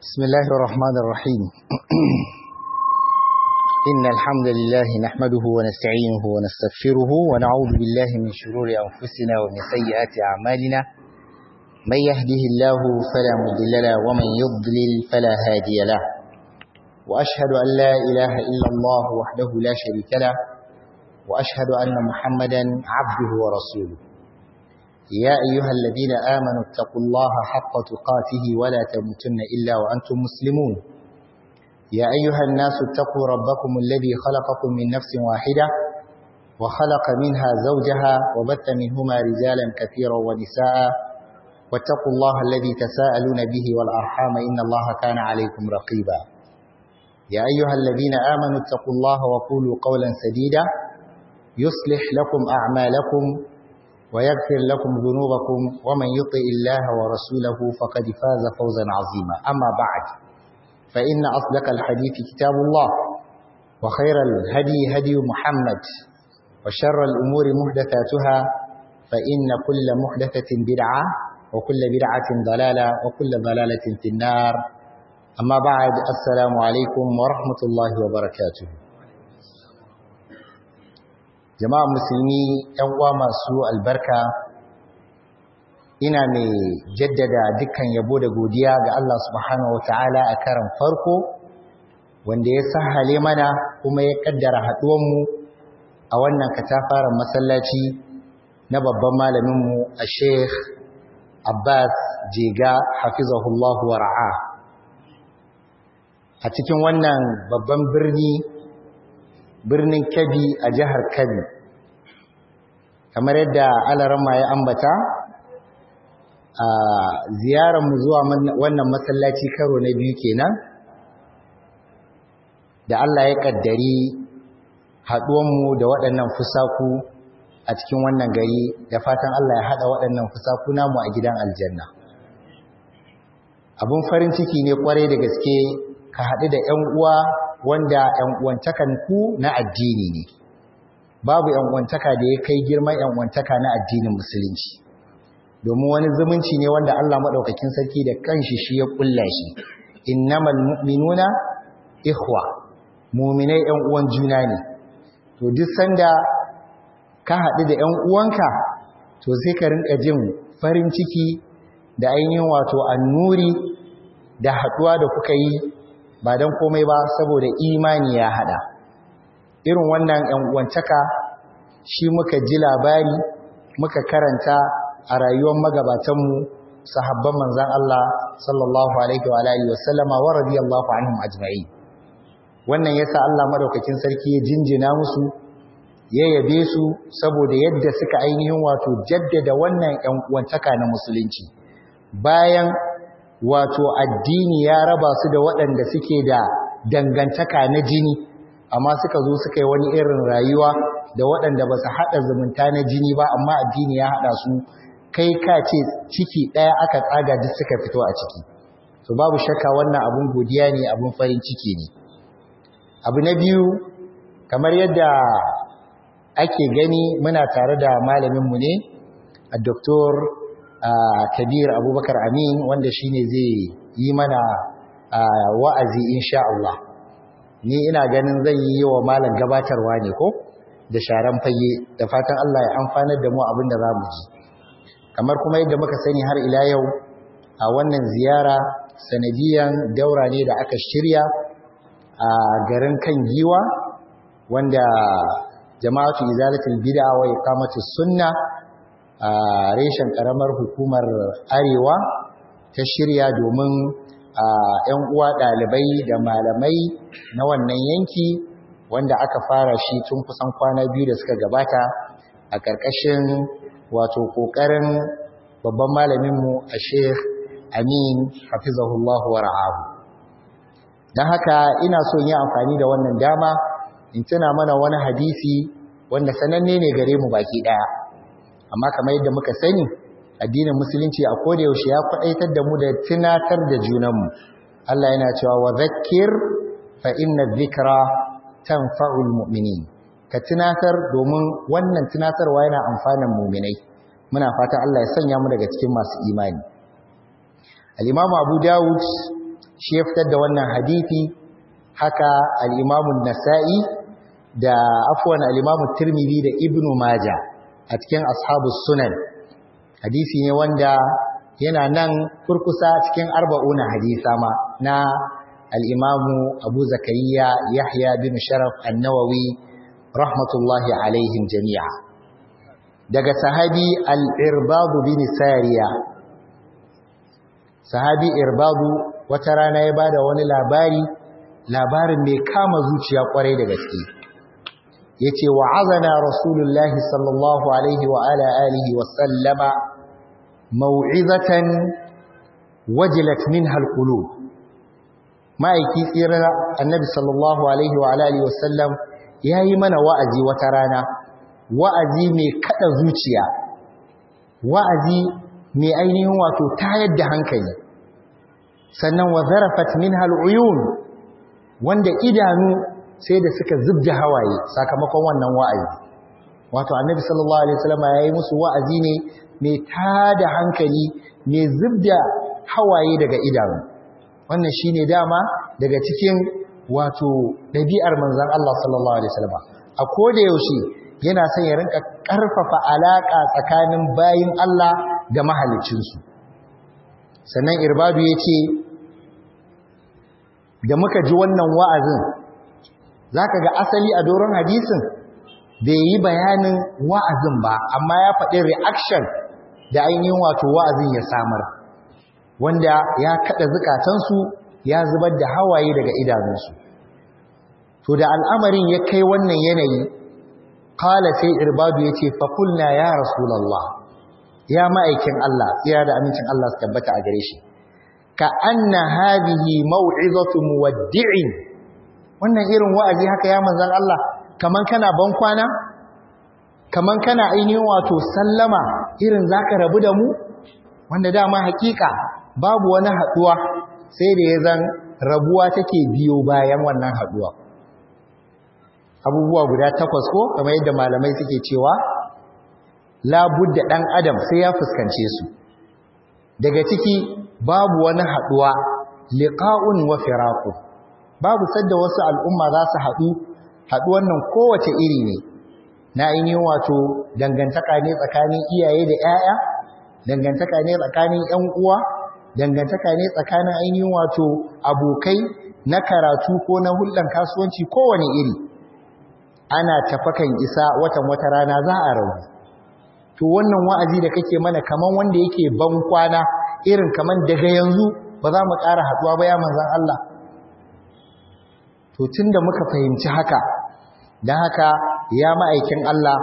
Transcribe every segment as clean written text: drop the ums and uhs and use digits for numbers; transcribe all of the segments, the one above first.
بسم الله الرحمن الرحيم إن الحمد لله نحمده ونستعينه ونستغفره ونعوذ بالله من شرور أنفسنا ومن سيئات أعمالنا من يهده الله فلا مضل له ومن يضلل فلا هادي له وأشهد أن لا إله إلا الله وحده لا شريك له وأشهد أن محمدا عبده ورسوله يا أيها الذين آمنوا اتقوا الله حق تقاته ولا تموتن إلا وأنتم مسلمون يا أيها الناس اتقوا ربكم الذي خلقكم من نفس واحدة وخلق منها زوجها وبث منهما رجالا كثيرا ونساء واتقوا الله الذي تساءلون به والأرحام إن الله كان عليكم رقيبا يا أيها الذين آمنوا اتقوا الله وقولوا قولا سديدا يصلح لكم أعمالكم ويغفر لكم ذنوبكم ومن يطع الله ورسوله فقد فاز فوزا عظيما أما بعد فإن أصدق الحديث كتاب الله وخير الهدي هدي محمد وشر الأمور محدثاتها فإن كل محدثة بدعة وكل بدعة ضلالة وكل ضلالة في النار أما بعد السلام عليكم ورحمة الله وبركاته jama'a musulmi ‘yan uwa masu albarka ina mai jaddada dukkan yabo da godiya ga Allah subhanahu wa ta'ala a karan farko wanda ya sahale mana kuma ya kaddara haɗuwanmu a wannan katafaren masallaci na babban malaminmu a Sheikh Abbas Jega hafizahullahu wa ra'a a cikin wannan babban birnin Kebbi a jihar Kebbi kamar yadda Alarama ya ambata a ziyararmu zuwa wannan masallaci karo na biyu kenan da Allah ya kaddari haɗuwanmu da waɗannan fusaku a cikin wannan gari da fatan Allah ya haɗa waɗannan fusaku namu a gidan aljanna abun farin ciki ne kwarai da gaske ka haɗu da ‘yan uwa wanda ‘yan'uwantakanku na addini ne, babu ‘yan'uwantaka da ya kai girman ‘yan'uwantaka na addinin musulunci, domin wani zumunci ne wanda Allah maɗaukakin sarki da kanshi shi ya ƙulla shi, innamal mu'minuna ikhwa, muminai ‘yan'uwan juna ne, to duk sanda ka haɗu da ‘yan'uwanka, to sai ka rinƙa jin farin ciki da ainihin wato annuri da haɗuwa da kuka yi ba don komai ba saboda imani ya hada irin wannan uwantaka shi muka ji labari muka karanta a rayuwar magabatanmu sahabban manzon Allah sallallahu alaihi wa alihi wa sallama wa radiyallahu anhum ajma'in wannan yasa Allah madaukakin sarki ya jinjina musu ya yabe su saboda yadda suka ainihin wato jaddada wannan uwantaka na musulunci bayan wato addini ya raba su da waɗanda suke da dangantaka na jini amma suka zo suka yi wani irin rayuwa da waɗanda ba su haɗa zumunta na jini ba amma addini ya haɗa su kai ka ce ciki ɗaya aka tsaga duk suka fito a ciki to babu shakka wannan abun godiya ne abun farin ciki ne abu na biyu kamar yadda ake gani muna tare da malaminmu ne a Dr. Kabir Abubakar Amin wanda shine zai yi mana wa'azi insha Allah ni ina ganin zan yi wa malam gabatarwa ne ko da sharan fage da fatan Allah ya amfanar da mu abin da zamu ji kamar kuma yadda muka sani har ila yau a wannan ziyara sanadiyan daura ne da aka shirya a garin kan giwa wanda jama'atu izalatul bid'a wa iqamatus sunna a reshen karamar hukumar arewa ta shirya domin ‘yan uwa ɗalibai da malamai na wannan yanki wanda aka fara shi tun kusan kwana biyu da suka gabata a ƙarƙashin wato ƙoƙarin babban malaminmu a Sheikh Amin hafizahullahu wa ra'ahu don haka ina so yi amfani da wannan dama in tuna mana wani hadisi wanda sananne ne gare mu baki ɗaya amma kamar yadda muka sani addinin musulunci a koda yaushe ya kwadaitar da mu da tunatar da junanmu Allah yana cewa wa zakkir fa inna dhikra tanfa'ul mu'minin ka tunatar domin wannan tunatarwa yana amfanan mu'minai muna fatan Allah ya sanya mu daga cikin masu imani al-Imam Abu Dawud shi ya fitar da wannan hadisi, haka al-Imam an-Nasa'i da afwan al-Imam at-Tirmidhi da Ibn Majah a cikin ashabus sunan. Hadisi ne wanda yana nan kurkusa cikin 40 hadisa ma na al-Imam Abu Zakariya Yahya bin Sharaf an-Nawawi rahmatullahi alaihim jami'a. Daga sahabi al-Irbad bin Sariya, sahabi Irbadu wata rana ya bada wani labarin mai kama zuciya kwarai da gaske. Yace wa'azana rasulullahi sallallahu alaihi wa ala alihi wa sallama mau'izatan wajilat minha alqulub. Ma'aiki tsira annabi sallallahu alaihi wa ala alihi wa sallam yayi mana wa'azi wata rana, wa'azi mai kada zuciya, wa'azi mai ainihin wato tayar da hankali, sannan wa zarafat minha al'uyun, wanda idanu sai da suka zubda hawaye sakamakon wannan wa'azi. Wato annabi sallallahu alaihi wasallam yayi musu wa'azi ne mai tada hankali, mai zubda hawaye daga idanu. Wannan shine dama daga cikin wato dabi'ar manzon Allah sallallahu alaihi wasallam. A koda yaushe yana son ya rinka karfafa alaka tsakanin bayin Allah da mahaliccinsu. Sannan Irbadu yace da muka ji wannan wa'azin, zaka ga asali a doron hadisin bai yi bayanin wa'azin ba, amma ya faɗi reaction da ainihin wato wa'azin ya samar, wanda ya kada zukatansu, ya zubar da hawaye daga idanunsu. To da al'amarin ya kai wannan yanayi, qala sai Irbadu yace fa qulna ya rasulullah, ya ma'aikin Allah tsira da amincin Allah su tabbata a gare shi, ka anna hadhihi mau'izatu muwaddi'in. Wannan irin wa'azi haka ya manzon Allah, kaman kana ban kwana, kaman kana ainihin wato sallama irin zaka rabu da mu, wanda dama hakika babu wani haduwa sai da ya zan rabuwa take biyo bayan wannan haduwa. Abubuwa guda 8 ko kamar yadda malamai suke cewa labudda dan adam sai ya fuskance su. Daga ciki babu wani haduwa, liqa'un wa firaqu. Babu sadda wasu al'umma za su haduwan nan kowace iri ne, na ainihin wato dangantaka ne tsakanin iyaye da 'ya'ya, dangantaka ne tsakanin 'yan uwa, dangantaka ne tsakanin ainihin wato abokai na karatu ko na hulɗar kasuwanci kowane iri. Ana tafakan isa wata rana za a rabu. To wannan wa'azi da kake mana kaman wanda yake ban kwana, irin kaman daga yanzu ba za mu ƙara haɗuwa ba ya manzon Allah. To tunda muka fahimci haka, dan haka ya ma'aikin Allah,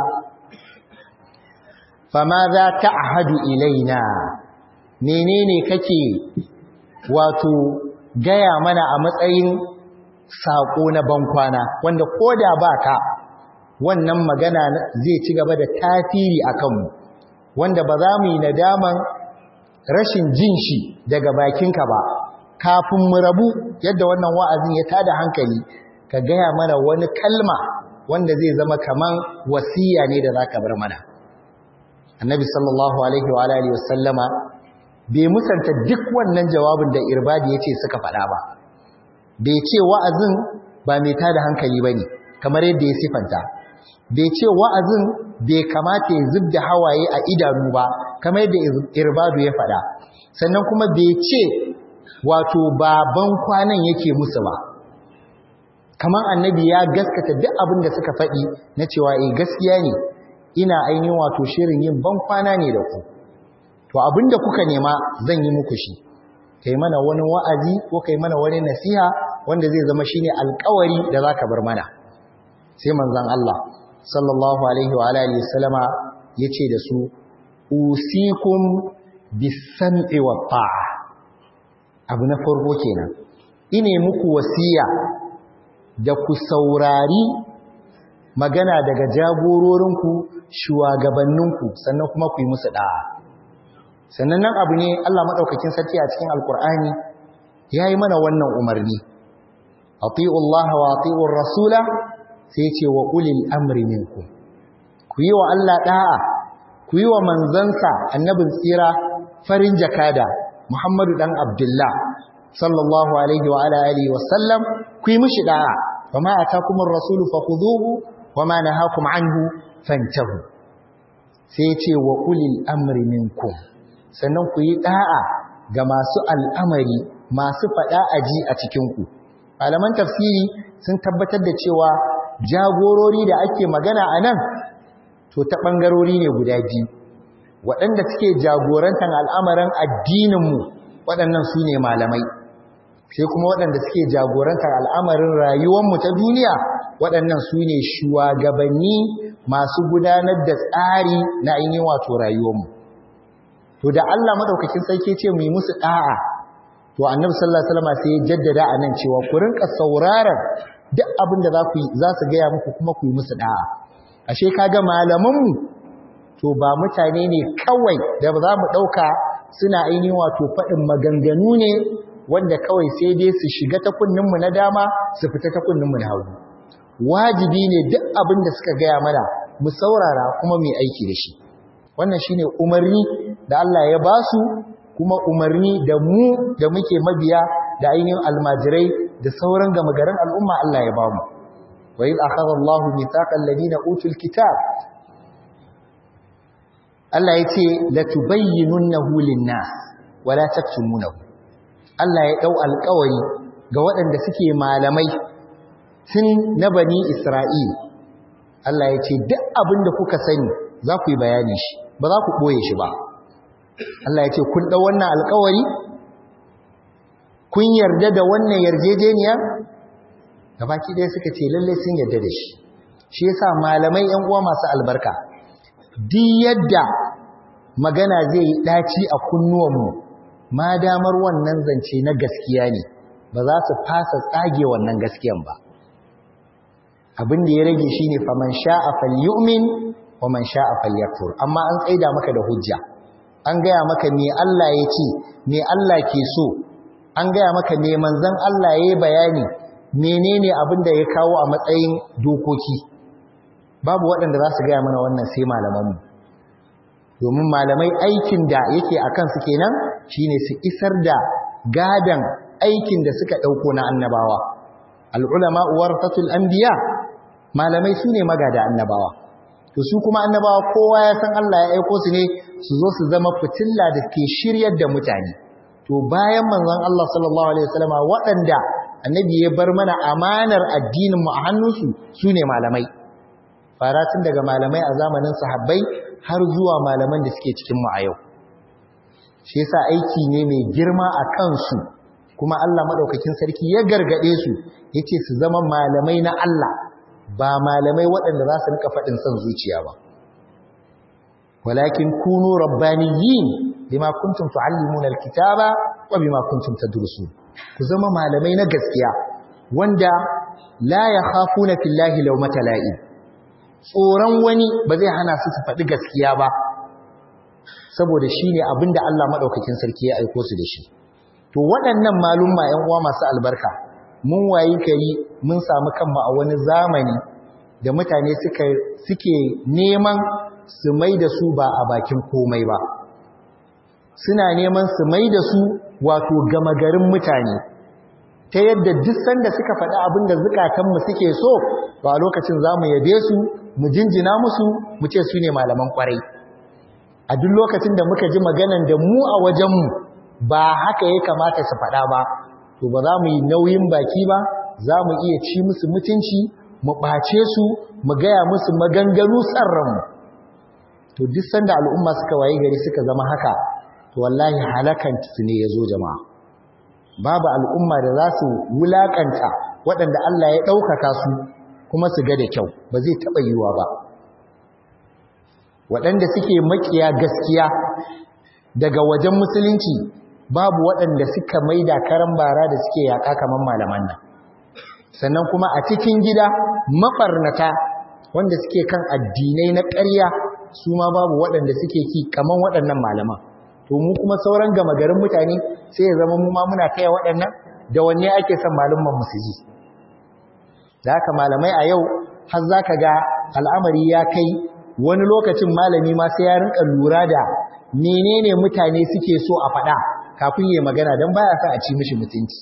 fama za ta'hadu ilaina, menene kake wato gaya mana a matsayin sako na bankwana, wanda koda baka wannan magana zai ci gaba da tasiri akan mu, wanda ba za mu yi nadaman rashin jin shi daga bakinka ba. Kafin mu rabu, yadda wannan wa'azin ya tada hankali, ka gaya mana wani kalma wanda zai zama kaman wasiya ne da zaka bar mana. Annabi sallallahu alaihi wa alihi wasallama bai musanta duk wannan jawabin da Irbadi yace suka faɗa ba. Bai ce wa'azin ba mai tada hankali bane kamar yadda ya sifanta. Bai ce wa'azin bai kamata ya zubda hawaye a idanu ba kamar yadda Irbadu ya faɗa. Sannan kuma bai ce wato baban kwanan yake musu ba. Kamar annabi ya gaskata duk abin da suka faɗi na cewa gaskiya ne, ina ainihin wato shirin yin ban kwana ne da ku. To abinda kuka nema zan yi muku shi. Kai mana wani wa'azi ko kai mana wani nasiha wanda zai zama shine alƙawari da zaka bar mana. Sai manzon Allah sallallahu alaihi wa alihi wasallama yace da su, usikum bis-sam'i wat-ta'a. Abu na farko kenan, ine muku wasiya da ku saurari magana daga jagororinku, shugabanninku, sannan kuma ku yi musu da'a. Sannan nan abu ne Allah madaukakin sarki a cikin Alkur'ani yayi mana wannan umarni. Ati'u Allah wa ati'u Rasula, sai ce wa ulil amri minkum. Ku yi wa Allah da'a, ku yi wa manzansa annabin tsira farin jakada Muhammadu dan Abdullah sallallahu alaihi wa ala alihi wa sallam ku yi mishi da'a wa ma atakumur rasulu fakhuduhu wa ma nahakum anhu fantahu sai ya ce wa ulil amri minkum sannan ku yi da'a ga masu al'amari masu fada aji a cikin ku malaman tafsiri sun tabbatar da cewa jagorori da ake magana anan to ta bangarori ne guda biyu waɗanda suke jagorantar al'amarin addininmu waɗannan su ne malamai sai kuma waɗanda suke jagorantar al'amarin rayuwarmu ta duniya waɗannan su ne shugabanni masu gudanar da tsari na ainihin wato rayuwarmu to da Allah madaukakin sarki ce mu yi musu da'a to annabi sallallahu alaihi wasallam sai ya jaddada anan cewa ku rinka sauraron duk abin da za su gaya muku kuma ku yi musu da'a ashe kaga malamanmu to ba mutane ne kawai da za mu ɗauka suna ainihin wato faɗin maganganu ne wanda kawai sai dai su shiga ta kunninmu na dama su fita ta kunninmu na hagu wajibi ne duk abin da suka gaya mana mu saurara kuma mu aiki da shi wannan shine umarni da Allah ya ba su kuma umarni da mu da muke mabiya da ainihin almajirai da sauran gama garin al'umma Allah ya ba mu wa iz akhadha Allahu mithaqal ladina utul kitab Allah ya ce latubayyinunnahu lin-nas wa la taktumunahu Allah ya dau alƙawari ga waɗanda suke malamai tun na bani Isra'il Allah ya ce duk abin da kuka sani za ku yi bayani shi ba za ku ɓoye shi ba Allah ya ce kun ɗau wannan alƙawari kun yarda da wannan yarjejeniya gabaki ɗaya suka ce lallai sun yarda da shi shi yasa malamai ƴan uwa masu albarka duk yadda magana zai yi ɗaci a kunnuwanmu ma damar wannan zance na gaskiya ne ba za su fasa tsage wannan gaskiyan ba abin da ya rage shine faman sha'a falyu'min wa man sha'a falyakfur amma an tsaida maka da hujja an gaya maka me Allah ya ce me Allah ke so an gaya maka me manzon Allah ya yi bayani menene abin da ya kawo a matsayin dokoki babu waɗanda za su gaya mana wannan sai malamanmu domin malamai aikin da yake a kansu kenan shine su isar da gadan aikin da suka ɗauko na annabawa al'ulama warasatul anbiya malamai su ne magada annabawa to su kuma annabawa kowa ya san Allah ya aiko su ne su zo su zama fitilla da ke shiryar da mutane to bayan manzon Allah sallallahu alaihi wasallama waɗanda annabi ya bar mana amanar addinin mu a hannunsu su ne malamai faratun daga malamai a zamanin sahabbai har zuwa malaman da suke cikin mu a yau shi yasa aiki ne mai girma a kansu kuma Allah madaukakin sarki ya gargade su yace su zama malamai na Allah ba malamai waɗanda za su rika faɗin son zuciya ba walakin kunu rabbaniyin bima kuntum tuallimuna alkitaba wa bima kuntum tadrusun ku zama malamai na gaskiya wanda la yakhafuna fillahi lawmata la'ib tsoron wani ba zai hana su faɗi gaskiya ba saboda shine abinda Allah madaukakin sarki ya aiko su da shi to waɗannan malumma ƴan uwa masu albarka mun wayi kari mun samu kanmu a wani zamani da mutane suke neman su mai da su ba a bakin komai ba suna neman su mai da su wato gama garin mutane ta yadda duk sanda suka faɗi abin da zukatanmu suke so ba a lokacin za mu yabe su mu jinjina musu mu ce su ne malaman kwarai a duk lokacin da muka ji maganan da mu a wajenmu ba haka ya kamata su faɗa ba to ba za mu yi nauyin baki ba za mu iya ci musu mutunci mu ɓace su mu gaya musu maganganu tsarranmu to duk sanda al'umma suka waye gari suka zama haka to wallahi halakan su ne ya zo jama'a babu al'umma da za su wulakanta waɗanda Allah ya ɗaukaka su kuma su ga da kyau ba zai taɓa yiwuwa ba waɗanda suke makiya gaskiya daga wajen musulunci babu waɗanda suka maida karan bara da suke yaƙa kamar malaman nan sannan kuma a cikin gida mafarnata wanda suke kan addinai na ƙarya su ma babu waɗanda suke ki kamar waɗannan malaman to mu kuma sauran gama garin mutane sai ya zama mu ma muna taya waɗannan da wanne ake son malaman mu su ji da haka malamai a yau har zaka ga al'amari ya kai wani lokacin malami ma sai ya rinka lura da menene mutane suke so a faɗa kafin yayi magana dan baya sa a ci mishi mutunci.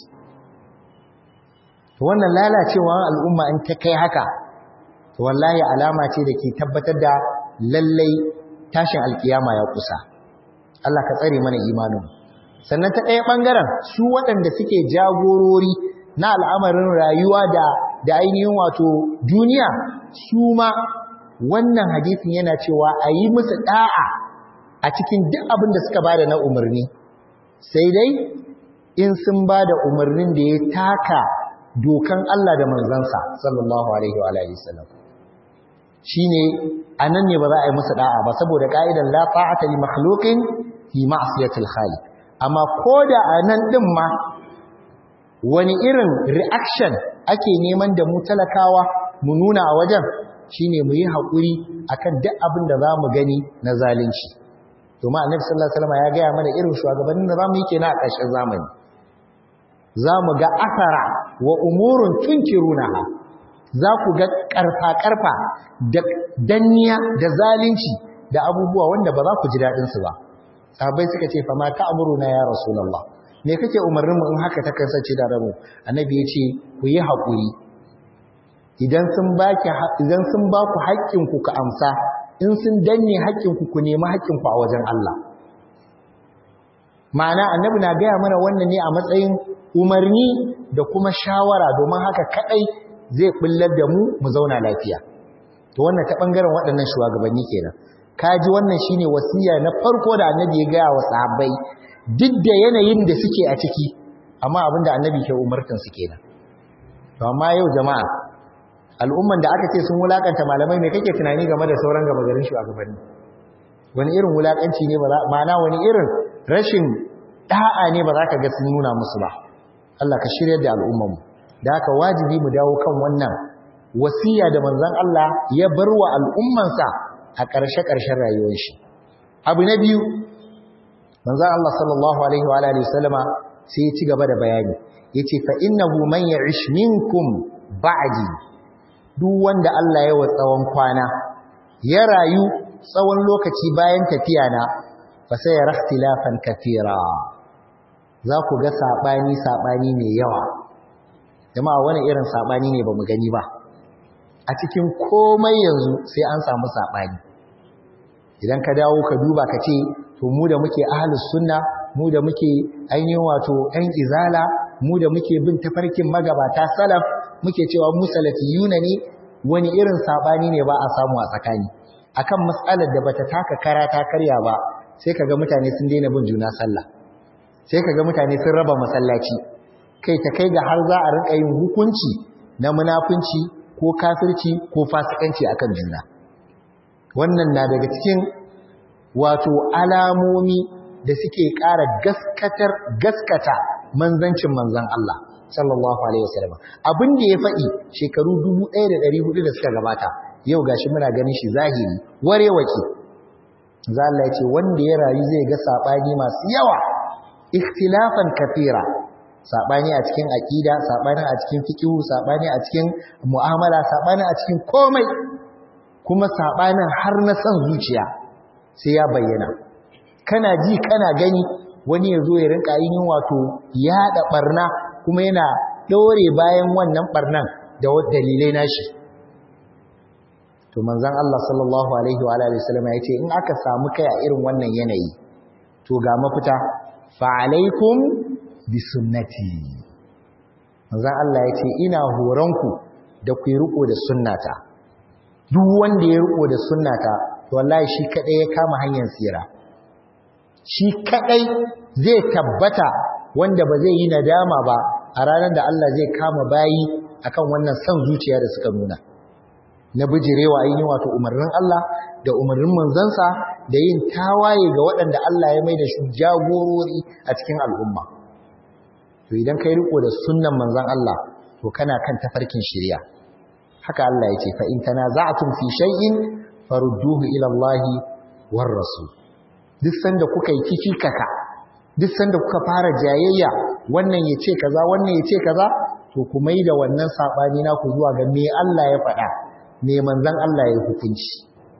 To wannan lalacewa al'umma in ta kai haka to wallahi alama ce da ke tabbatar da lallai tashin alkiyama ya kusa. Allah ka tsare mana imanin. Sannan ta ɗaya ɓangaren su waɗanda suke jagorori na al'amarin rayuwa da ainihin wato duniya, su ma wannan hadisin yana cewa a yi musu ɗa'a a cikin duk abin da suka bada na umarni, sai dai in sun bada umarnin da ya taka dokan Allah da manzansa sallallahu alaihi wa alihi wasallam, shine anan ne ba za a yi musu ɗa'a ba, saboda ka'idan la ta'ata li makhluqin fi ma'siyatil khaliq. Amma koda anan din ma wani irin reaction ake neman da mu talakawa mu nuna a wajen, shine mu yi haƙuri akan duk abin da za mu gani na zalunci. Domin Annabi sallallahu alaihi wasallam ya gaya mana irin shugabannin da za mu yi kenan a ƙarshen zamani. Za mu ga asara wa umurun tunkirunaha, za ku ga ƙarfa-ƙarfa da danniya da zalunci da abubuwa wanda ba za ku ji daɗinsu ba. Sahabbai suka ce fa ma ta'muruna ya Rasulullah, me kake umarnin mu in haka ta kasance da rabu? Annabi ya ce ku yi haƙuri. Idan sun ba ku haƙƙin ku ka amsa, in sun danne haƙƙin ku nemi haƙƙin ku a wajen Allah. Ma'ana Annabi na gaya mana wannan ne a matsayin umarni da kuma shawara, domin haka kadai zai bullar da mu zauna lafiya. To wannan ta bangaren waɗannan shugabanni kenan. Kaji wannan shine wasiya na farko da Annabi ya gaya wa sahabbai, duk da yanayin da suke a ciki, amma abinda Annabi ke umartin su kenan. To amma yau jama'a, al'umman da aka ce sun wulakanta malamai, me kake tunani game da sauran gaba garin shugabanni? Wani irin wulakanci ne, ma'ana wani irin rashin da'a ne ba za ka ga sun nuna musu ba. Allah ka shiryar da al'ummanmu. Da haka wajibi mu dawo kan wannan wasiya da manzon Allah ya bar wa al'ummansa a ƙarshe-ƙarshen rayuwar shi. Abu na biyu, manzon Allah sallallahu alaihi wa alihi wasallama sai ya ci gaba da bayani. Yace fa innahu man ya'ish minkum ba'di, duk wanda Allah ya wa tsawon kwana ya rayu tsawon lokaci bayan tafiya na, fa sai ya ikhtilafan kathira, za ku ga sabani mai yawa. Jama'a wani irin sabani ne bamu gani ba? A cikin komai yanzu sai an samu sabani. Idan ka dawo ka duba ka ce to mu da muke ahlus sunna, mu da muke ainihin wato ɗan izala, mu da muke bin tafarkin magabata salaf, muke cewa mu salafiyuna ne, wani irin sabani ne ba a samu a tsakani akan mas'alar da bata taka kara ta karya ba. Sai kaga mutane sun daina bin juna sallah, sai kaga mutane sun raba masallaci, kai ta kai ga har za a rinka yin hukunci na munafunci ko kafirci ko fasikanci akan juna. Wannan na daga cikin wato alamomi da suke ƙara gaskata manzancin manzon Allah sallallahu alaihi wasallam. Abin da ya faɗi shekaru 1400 da suka gabata, yau gashi muna ganin shi zahiri warewaki. Za Allah ya ce wanda ya rayu zai ga sabani masu yawa, ikhtilafan kathira, sabani a cikin aqida, sabani a cikin fiqh, sabani a cikin mu'amala, sabani a cikin komai, kuma sabanin har na san zuciya sai ya bayyana. Kana ji kana gani wani yazo ya rinka yin wato yada barna, kuma yana dore bayan wannan barnan da dalilai nashi. To manzon Allah sallallahu alaihi wa alihi wasallam ya ce in aka samu kai a irin wannan yanayi, to ga mafita, fa alaikum bi sunnati. Manzon Allah ya ce ina horonku da ku riko da sunnata. Duk wanda ya riko da sunnata, to wallahi shi kadai ya kama hanyar tsira. Shi kadai zai tabbata wanda ba zai yi nadama ba a ranar da Allah zai kama bayi akan wannan san zuciya da suka nuna, na bijirewa ainihin wato umarnin Allah da umarnin manzansa, da yin tawaye ga waɗanda Allah ya mai da shi jagorori a cikin al'umma. To idan kai riko da sunnan manzon Allah, to kana kan tafarkin shari'a. Haka Allah ya ce fa in tanaza'tum fi shay'in farudduhu ila Allah war rasul. Duk sanda kuka yi kikikaka, duk sanda kuka fara jayayya, wannan ya ce kaza wannan ya ce kaza, to ku mai da wannan sabani naku zuwa ga me Allah ya faɗa, me manzon Allah ya hukunci.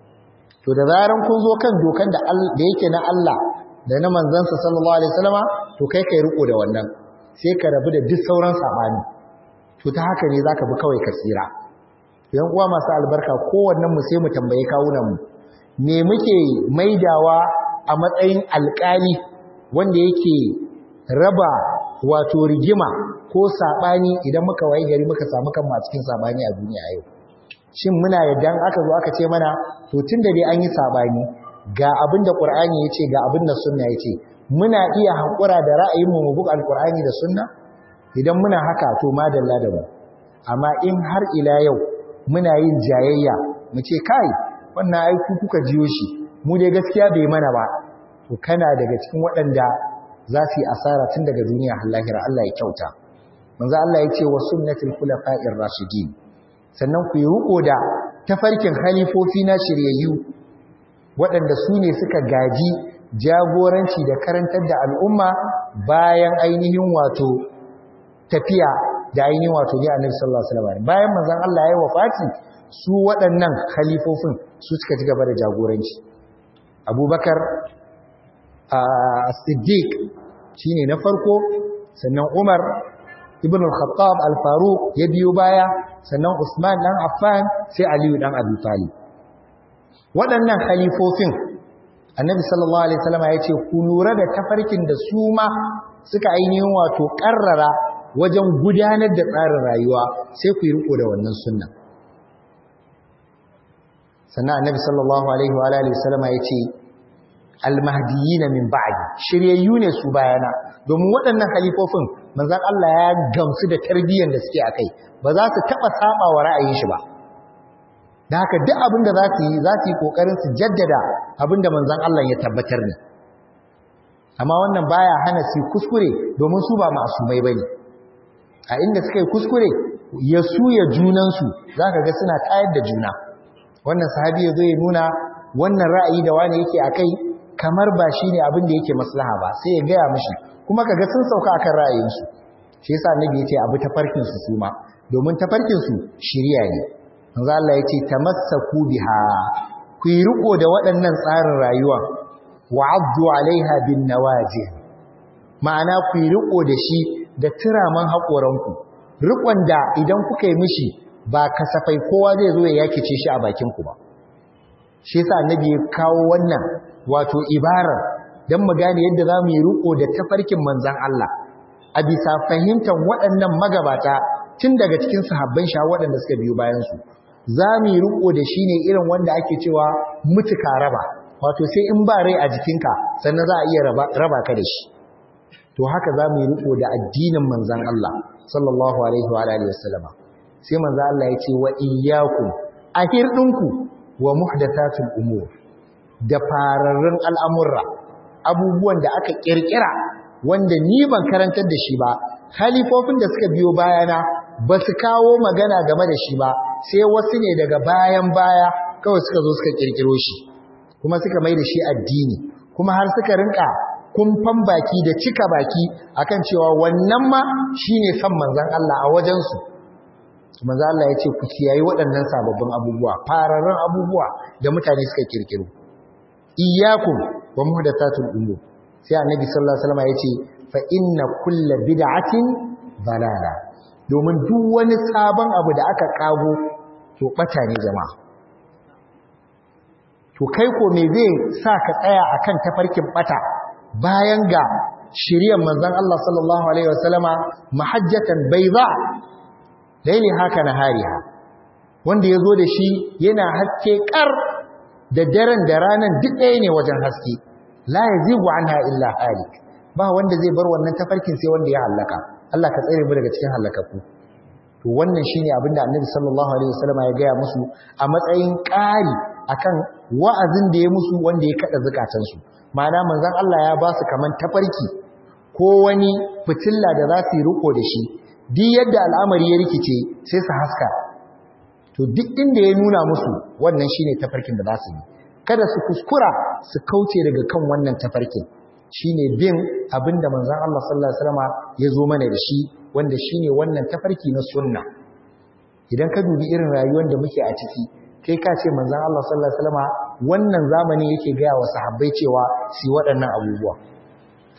To da zaran kun zo kan dokan da yake na Allah da na manzansa sallallahu alaihi wasallama, to kai riko da wannan sai ka rabu da duk sauran sabani to ta haka ne zaka bi kawai ka tsira yan uwa masu albarka kowannen mu sai mu tambaye kawunan mu me muke maidawa a matsayin alƙali wanda yake raba wato rigima ko sabani idan muka wayi gari muka samu kanmu a cikin sabani a duniya yau shin muna yadda aka zo aka ce mana to tunda dai an yi sabani ga abin da Qur'ani yace ga abin da sunna yace muna iya hakura da ra'ayinmu mu bi Al-Qur'ani da sunna idan muna haka to madalla da mu amma in har ila yau muna yin jayayya mu ce kai wannan ai ku kuka jiyo shi mu dai gaskiya bai mana ba to kana daga cikin waɗanda za su yi asara tun daga duniya har lahira Allah ya kyauta manzo Allah yace wa sunnatul khulafa'ir rashidin sannan ku yi riko da tafarkin khalifofi na shiryayyu waɗanda su ne suka gaji jagoranci da karantar da al'umma bayan ainihin wato tafiya da ainihin wato ya annabi sallallahu alaihi wasallam bayan manzon Allah ya wafati su waɗannan khalifofin su suka ci gaba da jagoranci Abubakar As-Siddiq shine na farko sannan Umar ibn al-Khattab al-Faruq ya biyo baya sannan Usman dan Affan sai Ali dan Abi Talib waɗannan khalifofin annabi sallallahu alaihi wasallam ya ce ku lura da tafarkin da su ma suka ainihin wato karrara wajen gudanar da tsarin rayuwa sai ku yi riko da wannan sunna sannan annabi sallallahu alaihi wa alihi wasallam ya ce al-mahdiyina min ba'di shiryayyu ne su bayana domin waɗannan khalifofin manzon Allah ya gamsu da tarbiyyar da suke akai ba za su taba saba wa ra'ayin shi ba da haka duk abin da za su yi kokarin su jaddada abin da manzon Allah ya tabbatar ne amma wannan baya hana su kuskure domin su ba ma'asumai bane a inda suka yi kuskure ya suya junansu zaka ga suna tayar da juna wannan sahabi ya zo ya nuna wannan ra'ayi da wani yake akai kamar ba shine abin da yake maslaha ba sai ya gaya mishi kuma kaga sun sauka akan ra'ayinsu shi yasa annabi yace abu tafarkin su suma domin tafarkin su shiriya ne manzo Allah yace tamassaku biha ku yi riko da waɗannan tsarin rayuwa wa'addu alaiha bin nawajih ma'ana ku yi riko da shi da tiraman haƙoranku riƙon da idan kuka yi mishi ba kasafai kowa zai zo ya yakice shi a bakin ku ba shi yasa annabi ya kawo wannan wato ibarar dan mu gane yadda zamu yi riko da tafarkin manzon Allah a bisa fahimtar waɗannan magabata tun daga cikin sahabban sha waɗanda suka biyo bayan su zamu yi riko da shi ne irin wanda ake cewa mutuka raba wato sai in ba rai a jikinka sannan za a iya raba ka da shi to haka zamu yi riko da addinin manzon Allah sallallahu alaihi wa alihi wasallama sai manzon Allah ya ce wa iyyakum ahirdinku wa muhdathatul umur da fararrun al'amurra abubuwan da aka kirkira wanda ni ban karantar da shi ba khalifofin da suka biyo bayana ba su kawo magana game da shi ba sai wasu ne daga bayan baya kawai suka zo suka kirkiro shi kuma suka mai da shi addini kuma har suka rinka kumfan baki da cika baki akan cewa wannan ma shine san manzon Allah a wajensu manzon Allah ya ce ku kiyayi waɗannan sababbin abubuwa fararrun abubuwa da mutane suka kirkiro iyyakum wa muhdathatul umur sai annabi sallallahu alaihi wasallam yace fa inna kulla bid'atin dalala domin duk wani sabon abu da aka kago to bata ne jama'a to kai ko me zai sa ka tsaya akan tafarkin bata bayan ga shiriyar manzon Allah sallallahu alaihi wasallama mahajjatan bayda laili haka nahariha wanda yazo da shi yana haske kar da daren da ranan duk ɗaya ne wajen haske la yazigu anha illa halik ba wanda zai bar wannan tafarkin sai wanda ya halaka Allah ka tsare mu daga cikin halakaku to wannan shine abinda Annabi sallallahu alaihi wasallam ya gaya musu a matsayin ƙari akan wa'azin da ya musu wanda ya kada zakatan su ma'ana manzon Allah ya ba su kaman tafarki ko wani fitilla da za su yi riko da shi duk yadda al'amari ya rikice sai su haska to duk inda ya nuna musu wannan shine tafarkin da za su yi kada su kuskura su kauce daga kan wannan tafarkin shine bin abinda manzon Allah sallallahu alaihi wasallam ya zo mana da shi wanda shine wannan tafarki na sunna idan ka dubi irin rayuwar da muke a ciki kai ka ce manzon Allah sallallahu alaihi wasallam wannan zamani yake ga wa sahabbai cewa su waɗannan abubuwa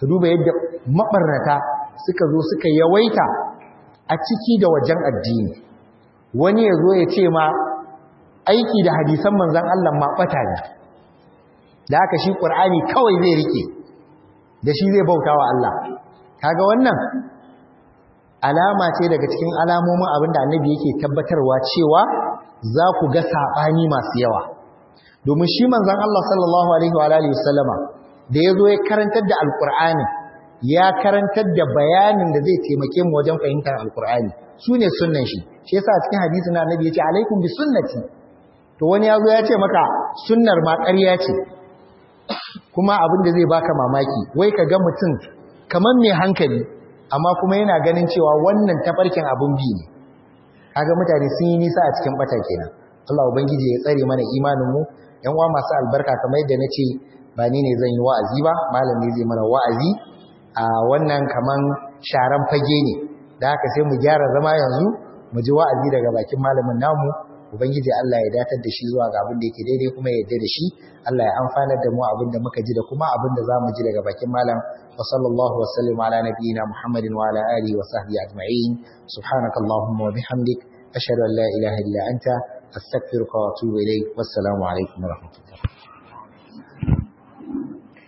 ka duba yadda mabarnata suka zo suka yawaita a ciki da wajen addini. Wani ya zo ya ce ma aiki da hadisan manzan Allah ma ɓata ne, da haka shi ƙur'ani kawai zai rike da shi zai bauta wa Allah. Kaga wannan alama ce daga cikin alamomin abinda annabi yake tabbatarwa cewa za ku ga saɓani masu yawa. Domin shi manzan Allah sallallahu alaihi wa alihi wasallama da ya zo ya karantar da alƙur'ani, ya karantar da bayanin da zai taimake mu wajen fahimtar alƙur'ani, su ne sunnan shi. Shi yasa cikin hadisin annabi ya ce alaikum bi sunnati. To wani ya zo ya ce maka sunnar ma ƙarya ce, kuma abin da zai baka mamaki, wai ka ga mutum kamar mai hankali amma kuma yana ganin cewa wannan tafarkin abin bi ne. Kaga mutane sun yi nisa a cikin bata kenan. Allah ubangiji ya tsare mana imanin mu. Yan uwa masu albarka, kamar yadda nace ba ni ne zan yi wa'azi ba, malami zai mana wa'azi. A wannan kaman sharan fage ne, da haka sai mu gyara zama yanzu mu ji wa'azi daga bakin malamin namu. Ubangiji Allah ya datar da shi zuwa ga abin da yake daidai, kuma ya yarda da shi. Allah ya amfanar da mu abin da muka ji da kuma abin da zamu ji daga bakin malam. Wa sallallahu wa sallam ala nabiyyina Muhammadin wa ala alihi wa sahbihi ajma'in. Subhanakallahumma wa bihamdik, ashhadu an la ilaha illa anta, astaghfiruka wa atubu ilayk. Wassalamu alaikum wa rahmatullah.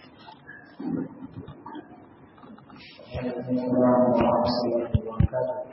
Thank you.